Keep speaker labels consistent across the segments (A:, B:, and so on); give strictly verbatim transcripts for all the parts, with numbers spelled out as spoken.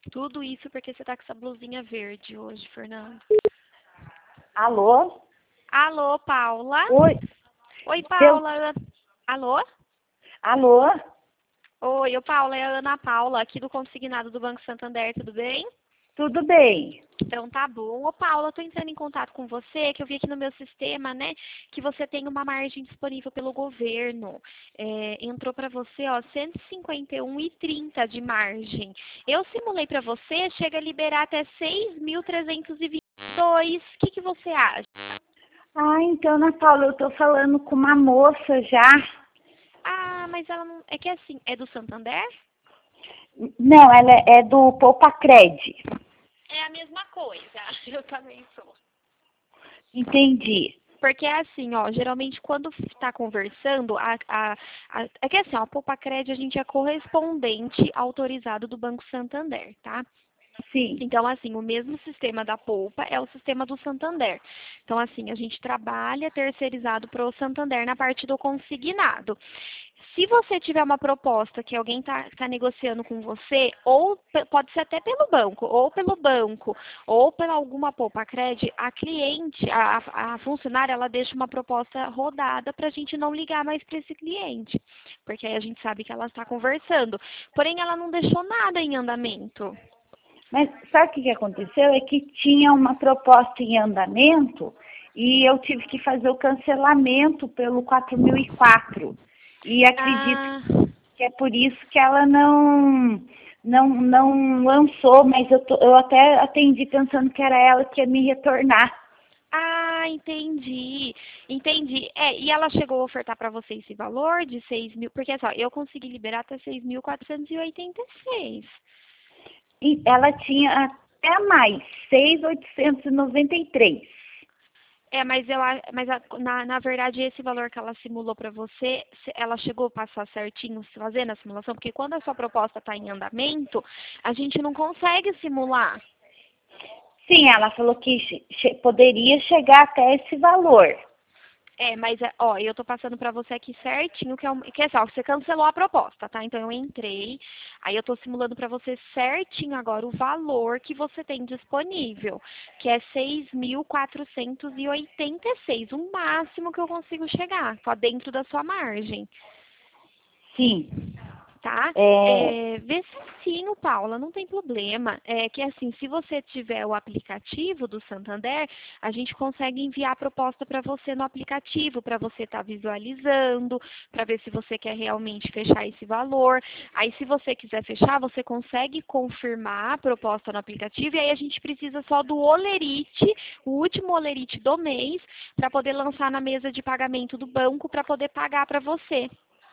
A: Tudo isso porque você tá com essa blusinha verde hoje, Fernando.
B: Alô?
A: Alô, Paula?
B: Oi.
A: Oi,
B: Seu...
A: Paula. Alô?
B: Alô?
A: Oi, ô Paula, é a Ana Paula, aqui do Consignado do Banco Santander, tudo bem?
B: Tudo bem?
A: Então tá bom. Ô Paula, eu tô entrando em contato com você, que eu vi aqui no meu sistema, né, que você tem uma margem disponível pelo governo. É, entrou para você, ó, cento e cinquenta e um e trinta de margem. Eu simulei para você, chega a liberar até seis mil trezentos e vinte e dois. O que que você acha?
B: Ah, então, Ana Paula, eu tô falando com uma moça já.
A: Ah, mas ela não... É que assim, é do Santander?
B: Não, ela é é do Poupacred.
A: É a mesma coisa. Eu também sou.
B: Entendi.
A: Porque é assim, ó, geralmente quando está conversando, a, a, a, é que assim, ó, a Poupacred a gente é correspondente autorizado do Banco Santander, tá?
B: Sim.
A: Então, assim, o mesmo sistema da Poupa é o sistema do Santander. Então, assim, a gente trabalha terceirizado para o Santander na parte do consignado. Se você tiver uma proposta que alguém está tá negociando com você, ou pode ser até pelo banco, ou pelo banco, ou pela alguma Poupacred, a cliente, a, a funcionária, ela deixa uma proposta rodada para a gente não ligar mais para esse cliente. Porque aí a gente sabe que ela está conversando. Porém, ela não deixou nada em andamento.
B: Mas sabe o que que aconteceu? É que tinha uma proposta em andamento e eu tive que fazer o cancelamento pelo quatro mil e quatro. E acredito
A: Ah...
B: que é por isso que ela não não, não lançou, mas eu, tô, eu até atendi pensando que era ela que ia me retornar.
A: Ah, entendi, entendi. É, e ela chegou a ofertar para você esse valor de seis mil, porque assim, ó, eu consegui liberar até seis mil quatrocentos e oitenta e seis.
B: E ela tinha até mais, seis mil oitocentos e noventa e três.
A: É, mas eu a- mas a- na, na verdade esse valor que ela simulou para você, se- ela chegou a passar certinho fazendo a simulação, porque quando a sua proposta está em andamento, a gente não consegue simular.
B: Sim, ela falou que che- che- poderia chegar até esse valor.
A: É, mas, é, ó, eu tô passando pra você aqui certinho, que é, um, que é só, você cancelou a proposta, tá? Então eu entrei, aí eu tô simulando pra você certinho agora o valor que você tem disponível, que é seis mil quatrocentos e oitenta e seis, o máximo que eu consigo chegar, só dentro da sua margem.
B: Sim.
A: Tá?
B: É,
A: É, vê certinho, Paula, não tem problema. É que assim, se você tiver o aplicativo do Santander, a gente consegue enviar a proposta para você no aplicativo, para você estar visualizando, para ver se você quer realmente fechar esse valor. Aí, se você quiser fechar, você consegue confirmar a proposta no aplicativo e aí a gente precisa só do olerite, o último olerite do mês, para poder lançar na mesa de pagamento do banco para poder pagar para você.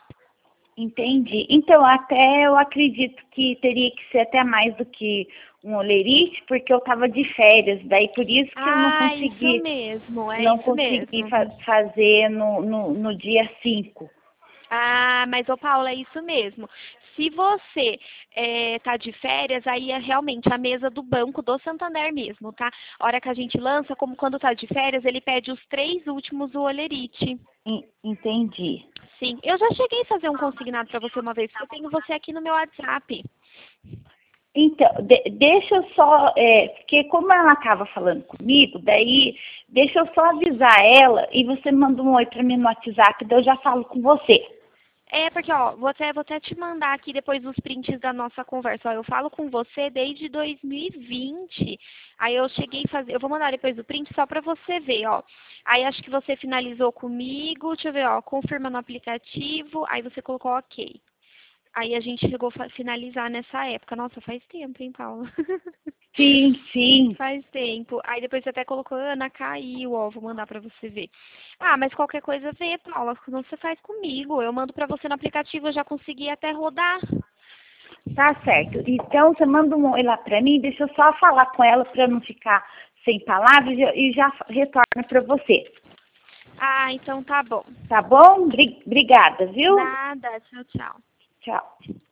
B: entendi. Então, até eu acredito que teria que ser até mais do que um olerite, porque eu estava de férias, daí por isso que eu não
A: Ah, isso
B: consegui,
A: mesmo, é
B: não
A: isso
B: consegui
A: mesmo.
B: fa- fazer no, no, no dia cinco.
A: Ah, mas ô Paula, é isso mesmo. Se você está de férias, aí é realmente a mesa do banco do Santander mesmo, tá? A hora que a gente lança, como quando está de férias, ele pede os três últimos do olerite.
B: En- Entendi.
A: Sim, eu já cheguei a fazer um consignado para você uma vez, porque eu tenho você aqui no meu WhatsApp.
B: Então, de- deixa eu só, é, porque como ela estava falando comigo, daí deixa eu só avisar ela e você manda um oi para mim no WhatsApp, daí eu já falo com você.
A: É, porque, ó, vou até, vou até te mandar aqui depois os prints da nossa conversa. Ó, eu falo com você desde dois mil e vinte. Aí eu cheguei a fazer, eu vou mandar depois o print só pra você ver, ó. Aí acho que você finalizou comigo, deixa eu ver, ó, confirma no aplicativo, aí você colocou ok. Aí a gente chegou a finalizar nessa época. Nossa, faz tempo, hein, Paula?
B: Sim, sim.
A: Faz tempo. Aí depois você até colocou, Ana, caiu, ó, vou mandar pra você ver. Ah, mas qualquer coisa vê, Paula, não você faz comigo. Eu mando pra você no aplicativo, eu já consegui até rodar.
B: Tá certo. Então, você manda um oi lá para mim, deixa eu só falar com ela para não ficar sem palavras e já e já retorno para você.
A: Ah, então tá bom.
B: Tá bom? Bri- Obrigada, viu?
A: Nada, tchau, tchau.
B: Tchau.